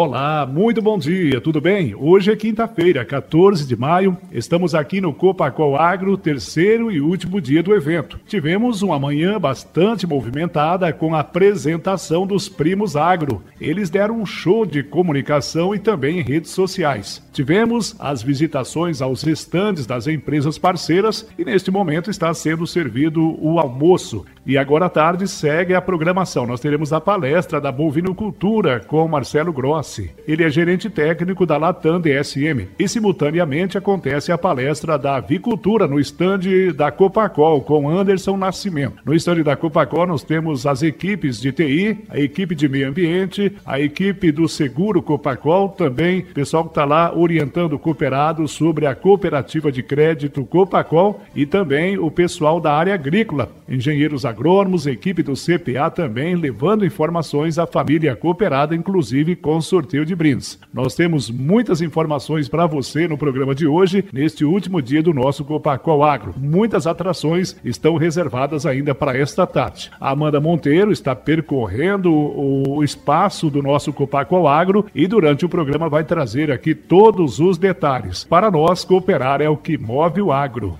Olá, muito bom dia, tudo bem? Hoje é quinta-feira, 14 de maio, estamos aqui no Copacol Agro, terceiro e último dia do evento. Tivemos uma manhã bastante movimentada com a apresentação dos Primos Agro. Eles deram um show de comunicação e também em redes sociais. Tivemos as visitações aos estandes das empresas parceiras e neste momento está sendo servido o almoço. E agora à tarde segue a programação. Nós teremos a palestra da bovinocultura com Marcelo Grossi. Ele é gerente técnico da Latam DSM. E simultaneamente acontece a palestra da avicultura no estande da Copacol com Anderson Nascimento. No estande da Copacol nós temos as equipes de TI, a equipe de meio ambiente, a equipe do Seguro Copacol, também o pessoal que está lá orientando o cooperado sobre a cooperativa de crédito Copacol e também o pessoal da área agrícola, engenheiros agrônomos, equipe do CPA também levando informações à família cooperada, inclusive com sorteio de brindes. Nós temos muitas informações para você no programa de hoje, neste último dia do nosso Copacol Agro. Muitas atrações estão reservadas ainda para esta tarde. A Amanda Monteiro está percorrendo o espaço do nosso Copacol Agro e durante o programa vai trazer aqui todos os detalhes. Para nós, cooperar é o que move o agro.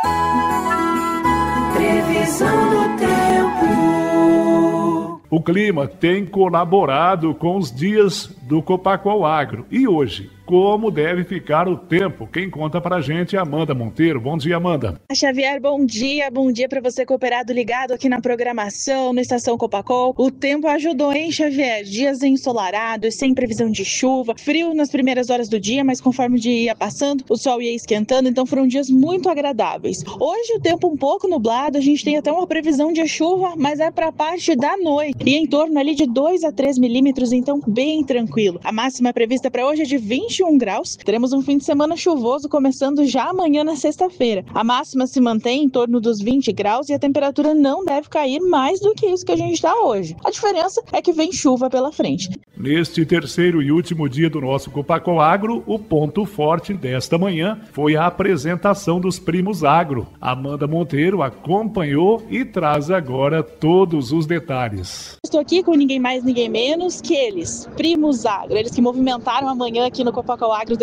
Previsão do tempo. O clima tem colaborado com os dias do Copacol Agro. E hoje, como deve ficar o tempo? Quem conta pra gente é a Amanda Monteiro. Bom dia, Amanda. Xavier, bom dia para você cooperado ligado aqui na programação, no Estação Copacol. O tempo ajudou, hein, Xavier? Dias ensolarados, sem previsão de chuva, frio nas primeiras horas do dia, mas conforme o dia ia passando, o sol ia esquentando, então foram dias muito agradáveis. Hoje o tempo um pouco nublado, a gente tem até uma previsão de chuva, mas é para a parte da noite, e em torno ali de 2 a 3 milímetros, então bem tranquilo. A máxima prevista para hoje é de 21 graus. Teremos um fim de semana chuvoso começando já amanhã na sexta-feira. A máxima se mantém em torno dos 20 graus e a temperatura não deve cair mais do que isso que a gente está hoje. A diferença é que vem chuva pela frente. Neste terceiro e último dia do nosso Copacol Agro, o ponto forte desta manhã foi a apresentação dos Primos Agro. Amanda Monteiro acompanhou e traz agora todos os detalhes. Estou aqui com ninguém mais, ninguém menos que eles, Primos Agro. Eles que movimentaram amanhã aqui no Copacol Agro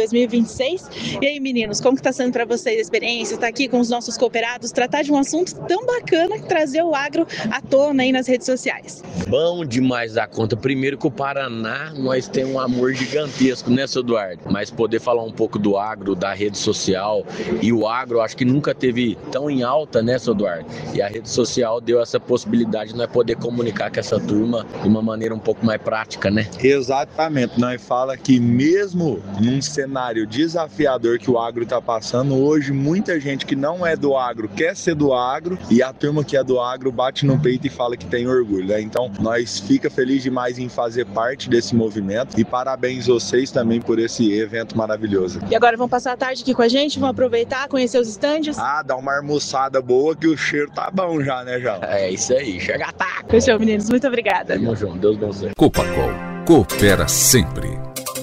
2026. E aí, meninos, como que está sendo para vocês a experiência? Estar aqui com os nossos cooperados, tratar de um assunto tão bacana que trazer o agro à tona aí nas redes sociais. Bom demais da conta. Primeiro que o Paraná, nós temos um amor gigantesco, né, seu Eduardo? Mas poder falar um pouco do agro, da rede social e o agro, acho que nunca teve tão em alta, né, seu Eduardo? E a rede social deu essa possibilidade de nós poder comunicar com essa turma de uma maneira um pouco mais prática, né? Exatamente. Nós fala que mesmo num cenário desafiador que o agro está passando, hoje muita gente que não é do agro quer ser do agro e a turma que é do agro bate no peito e fala que tem orgulho, né? Então nós fica feliz demais em fazer parte desse movimento e parabéns vocês também por esse evento maravilhoso. E agora vão passar a tarde aqui com a gente, vão aproveitar, conhecer os estandes? Dá uma almoçada boa que o cheiro tá bom já, né, João? É isso aí, chega a taca! Fechou, meninos, muito obrigada. Tamo junto, Deus abençoe. Copacol, coopera sempre.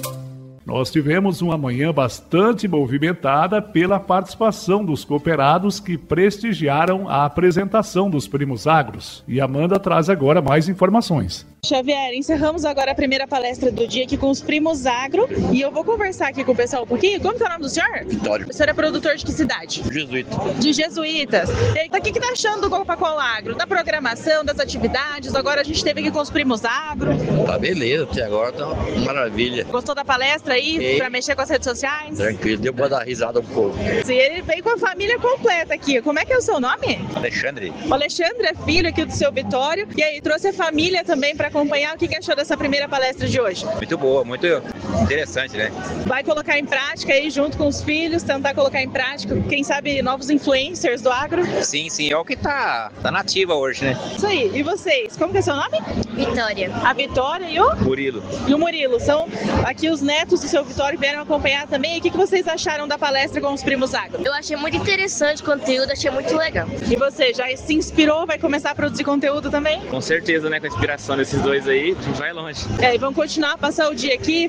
Nós tivemos uma manhã bastante movimentada pela participação dos cooperados que prestigiaram a apresentação dos Primos Agros. E Amanda traz agora mais informações. Xavier, encerramos agora a primeira palestra do dia aqui com os Primos Agro e eu vou conversar aqui com o pessoal um pouquinho. Como que é o nome do senhor? Vitório. O senhor é produtor de que cidade? Jesuíta. De Jesuítas. E aí, o que tá achando do Copacol Agro? Da programação, das atividades? Agora a gente esteve aqui com os Primos Agro. Tá beleza, até agora tá uma maravilha. Gostou da palestra aí? Pra mexer com as redes sociais? Tranquilo, deu pra dar risada um pouco. Sim, ele veio com a família completa aqui. Como é que é o seu nome? Alexandre. O Alexandre é filho aqui do seu Vitório. E aí, trouxe a família também para acompanhar. O que achou dessa primeira palestra de hoje? Muito boa, muito interessante, né? Vai colocar em prática aí junto com os filhos, tentar colocar em prática, quem sabe, novos influencers do agro? Sim, é o que tá nativa hoje, né? Isso aí. E vocês? Como que é seu nome? Vitória. A Vitória e o? Murilo. E o Murilo. São aqui os netos do seu Vitório que vieram acompanhar também. E o que vocês acharam da palestra com os Primos Agro? Eu achei muito interessante o conteúdo, achei muito legal. E você, já se inspirou? Vai começar a produzir conteúdo também? Com certeza, né? Com a inspiração desses dois aí, vai longe. E vão continuar a passar o dia aqui, vão visitar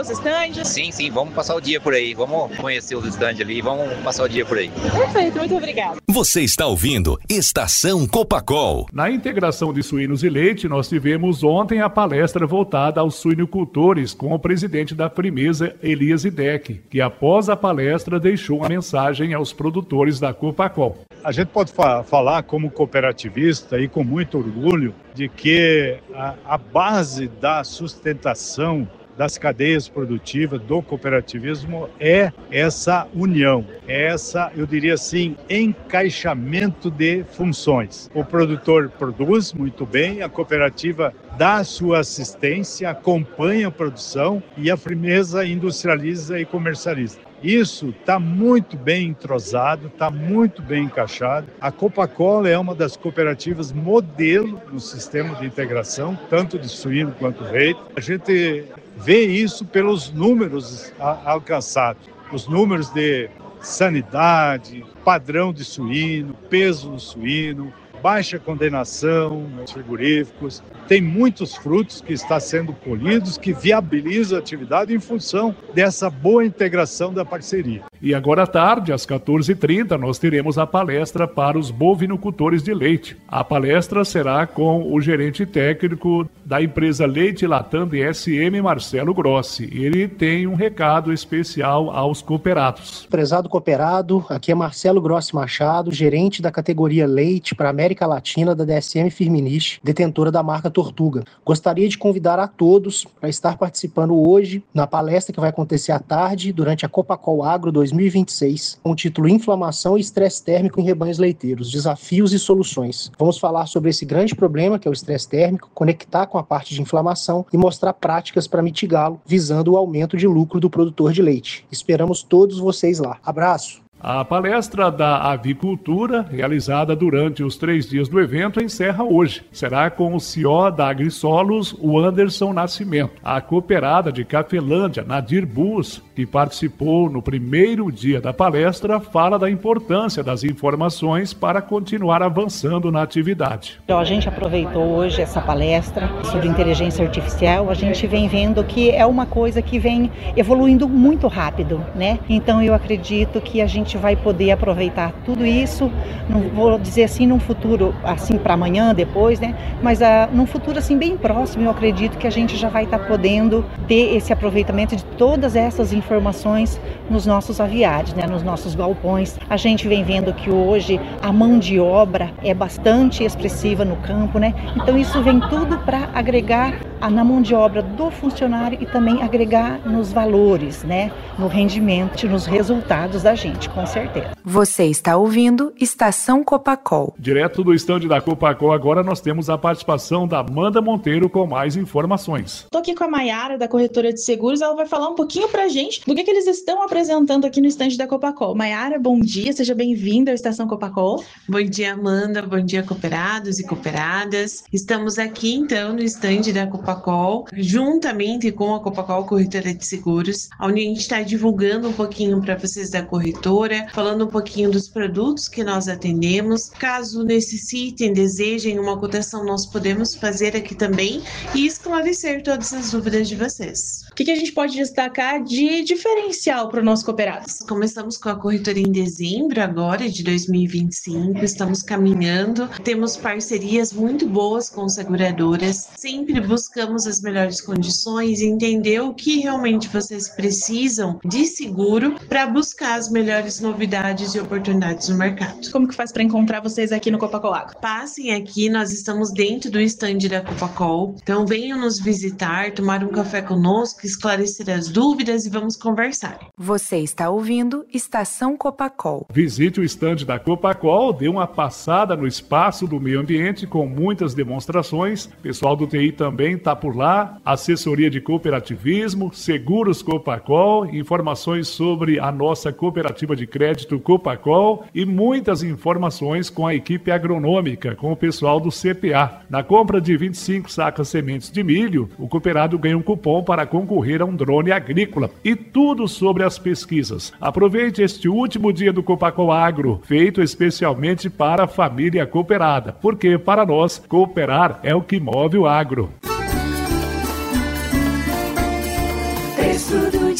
os estandes? Sim, vamos passar o dia por aí, vamos conhecer os estandes ali, vamos passar o dia por aí. Perfeito, muito obrigada. Você está ouvindo Estação Copacol. Na integração de suínos e leite, nós tivemos ontem a palestra voltada aos suinocultores com o presidente da Frimeza, Elias Idec, que após a palestra deixou uma mensagem aos produtores da Copacol. A gente pode falar como cooperativista e com muito orgulho de que a base da sustentação das cadeias produtivas do cooperativismo é essa união, é essa, eu diria assim, encaixamento de funções. O produtor produz muito bem, a cooperativa dá sua assistência, acompanha a produção e a Frimeza industrializa e comercializa. Isso está muito bem entrosado, está muito bem encaixado. A Copacol é uma das cooperativas modelo no sistema de integração, tanto de suíno quanto leite. A gente vê isso pelos números alcançados, os números de sanidade, padrão de suíno, peso do suíno, baixa condenação nos frigoríficos. Tem muitos frutos que estão sendo colhidos que viabilizam a atividade em função dessa boa integração da parceria. E agora à tarde, às 14h30, nós teremos a palestra para os bovinocultores de leite. A palestra será com o gerente técnico da empresa Leite Latam DSM, Marcelo Grossi. Ele tem um recado especial aos cooperados. Prezado cooperado, aqui é Marcelo Grossi Machado, gerente da categoria Leite para a América Latina da DSM Firmenich, detentora da marca Tortuga. Gostaria de convidar a todos para estar participando hoje na palestra que vai acontecer à tarde durante a Copacol Agro 2026, com o título Inflamação e Estresse Térmico em Rebanhos Leiteiros, Desafios e Soluções. Vamos falar sobre esse grande problema que é o estresse térmico, conectar com a parte de inflamação e mostrar práticas para mitigá-lo, visando o aumento de lucro do produtor de leite. Esperamos todos vocês lá. Abraço! A palestra da avicultura, realizada durante os 3 dias do evento, encerra hoje. Será com o CEO da AgriSolos, o Anderson Nascimento. A cooperada de Cafelândia, Nadir Bus, que participou no primeiro dia da palestra, fala da importância das informações para continuar avançando na atividade. Então, a gente aproveitou hoje essa palestra sobre inteligência artificial. A gente vem vendo que é uma coisa que vem evoluindo muito rápido, né? Então, eu acredito que a gente vai poder aproveitar tudo isso, não vou dizer assim num futuro assim para amanhã, depois, né? Mas num futuro assim bem próximo, eu acredito que a gente já vai estar podendo ter esse aproveitamento de todas essas informações nos nossos aviários, né? Nos nossos galpões. A gente vem vendo que hoje a mão de obra é bastante expressiva no campo, né? Então isso vem tudo para agregar na mão de obra do funcionário e também agregar nos valores, né? No rendimento, nos resultados da gente, com certeza. Você está ouvindo Estação Copacol. Direto do estande da Copacol, agora nós temos a participação da Amanda Monteiro com mais informações. Estou aqui com a Maiara, da corretora de seguros. Ela vai falar um pouquinho pra gente do que eles estão apresentando aqui no estande da Copacol. Maiara, bom dia, seja bem-vinda à Estação Copacol. Bom dia, Amanda, bom dia, cooperados e cooperadas. Estamos aqui, então, no estande da Copacol, juntamente com a Copacol Corretora de Seguros, onde a gente está divulgando um pouquinho para vocês da corretora, falando um pouquinho dos produtos que nós atendemos. Caso necessitem, desejem uma cotação, nós podemos fazer aqui também e esclarecer todas as dúvidas de vocês. O que a gente pode destacar de diferencial para o nosso cooperado? Começamos com a corretoria em dezembro agora, de 2025, estamos caminhando, temos parcerias muito boas com seguradoras, sempre buscamos as melhores condições, entender o que realmente vocês precisam de seguro para buscar as melhores novidades e oportunidades no mercado. Como que faz para encontrar vocês aqui no Copacol Agro? Passem aqui, nós estamos dentro do estande da Copacol, então venham nos visitar, tomar um café conosco, esclarecer as dúvidas e vamos conversar. Você está ouvindo Estação Copacol. Visite o estande da Copacol, dê uma passada no espaço do meio ambiente com muitas demonstrações. O pessoal do TI também está por lá, assessoria de cooperativismo, seguros Copacol, informações sobre a nossa cooperativa de crédito Copacol e muitas informações com a equipe agronômica, com o pessoal do CPA. Na compra de 25 sacas sementes de milho, o cooperado ganha um cupom para concorrer a um drone agrícola e tudo sobre as pesquisas. Aproveite este último dia do Copacol Agro, feito especialmente para a família cooperada, porque para nós, cooperar é o que move o agro. Texto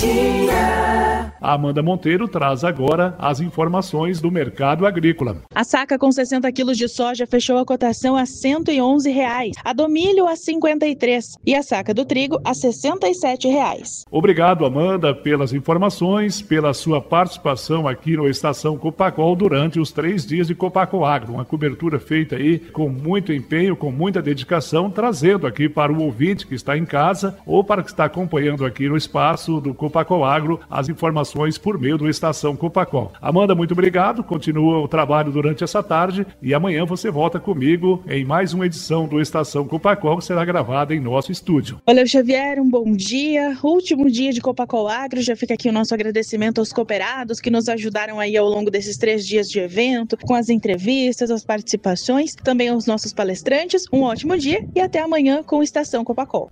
dia. A Amanda Monteiro traz agora as informações do mercado agrícola. A saca com 60 quilos de soja fechou a cotação a R$ 111, a do milho a R$ 53 e a saca do trigo a R$ 67. Obrigado, Amanda, pelas informações, pela sua participação aqui no Estação Copacol durante os 3 dias de Copacol Agro. Uma cobertura feita aí com muito empenho, com muita dedicação, trazendo aqui para o ouvinte que está em casa ou para que está acompanhando aqui no espaço do Copacol Agro as informações por meio do Estação Copacol. Amanda, muito obrigado, continua o trabalho durante essa tarde e amanhã você volta comigo em mais uma edição do Estação Copacol que será gravada em nosso estúdio. Valeu, Xavier, um bom dia, último dia de Copacol Agro, já fica aqui o nosso agradecimento aos cooperados que nos ajudaram aí ao longo desses 3 dias de evento, com as entrevistas, as participações, também aos nossos palestrantes, um ótimo dia e até amanhã com o Estação Copacol.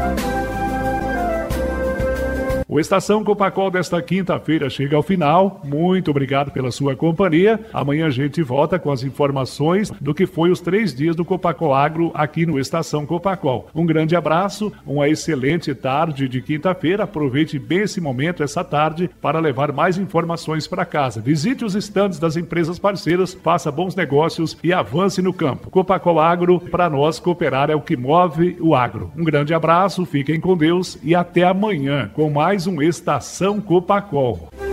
O Estação Copacol desta quinta-feira chega ao final. Muito obrigado pela sua companhia. Amanhã a gente volta com as informações do que foi os 3 dias do Copacol Agro aqui no Estação Copacol. Um grande abraço, uma excelente tarde de quinta-feira. Aproveite bem esse momento, essa tarde, para levar mais informações para casa. Visite os estandes das empresas parceiras, faça bons negócios e avance no campo. Copacol Agro, para nós, cooperar é o que move o agro. Um grande abraço, fiquem com Deus e até amanhã com mais um Estação Copacol.